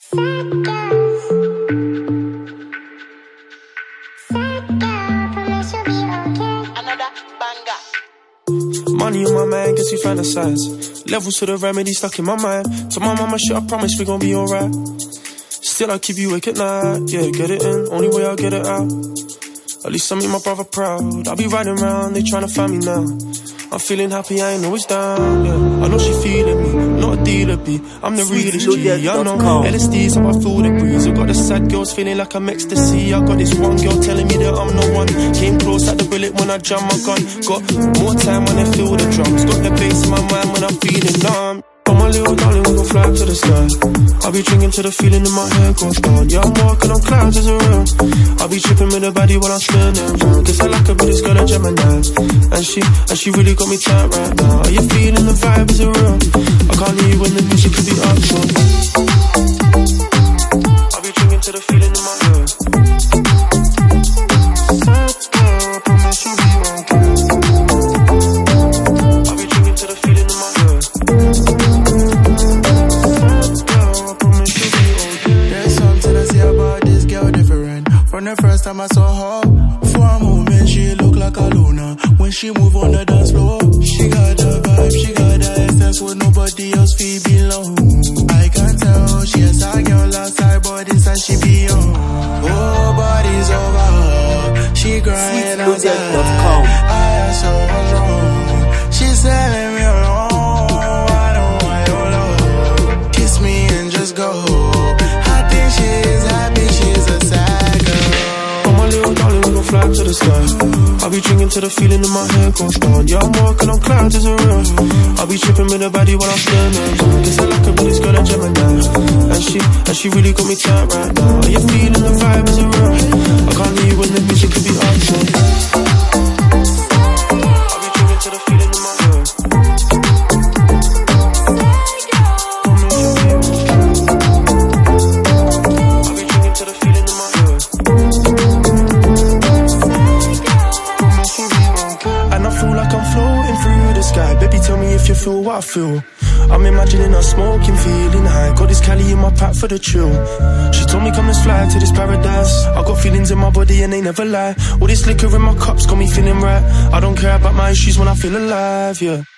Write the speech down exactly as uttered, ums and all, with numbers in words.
Money on my mind, guess we fantasize. Levels to the remedy stuck in my mind. To my mama shit, I promise we gon' be alright. Still I keep you awake at night. Yeah, get it in, only way I'll get it out. At least I make my brother proud. I'll be riding around, they tryna find me now. I'm feeling happy, I ain't always down, yeah. I know she feeling me, not a dealer B. I'm the realest G, I know L S D's how I feel the breeze. I got the sad girls feeling like I'm ecstasy. I got this one girl telling me that I'm the one. Came close at the bullet when I jam my gun. Got more time when I feel the drums. Got the bass in my mind when I'm feeling numb. Oh my little darling, we gon' fly up to the sky. I'll be drinking till the feeling in my head goes down. Yeah, I'm walking on clouds as a real. I'll be tripping with her body while I'm spinning. Guess I like her, but it's got a Gemini. And she, and she really got me tight right now. Are you feeling the vibe, is it real? I can't leave when the music could be up, so I'll be drinking till the feeling in my head. I promise you'll be okay. I'll be drinking till the feeling in my head. From the first time I saw her, for a moment she looked like a Luna. When she move on the dance floor, she got the vibe, she got the essence with nobody else feel below. I can tell she has a girl outside, but inside she be on. Oh, body's over her, she crying outside. I asked her what's wrong, she's telling me alone. I don't want your love, kiss me and just go. I think she's happy, she's a sad girl. Little darling, we gon' fly to the sky. I'll be drinking till the feeling in my head goes down. Yeah, I'm walking on clouds, is it real? I'll be tripping with her body while I'm spinning. Guess I like her, but it's got a Gemini. And she, and she really got me tight right now. Are you feeling the vibe, is it real? I can't leave when the music could be up, so I'll be drinking till the feeling in my head. I'll be drinking till the feeling in my head. Baby, tell me if you feel what I feel. I'm imagining us smoking, feeling high. Got this Cali in my pack for the chill. She told me come and fly to this paradise. I got feelings in my body and they never lie. All this liquor in my cups got me feeling right. I don't care about my issues when I feel alive, yeah.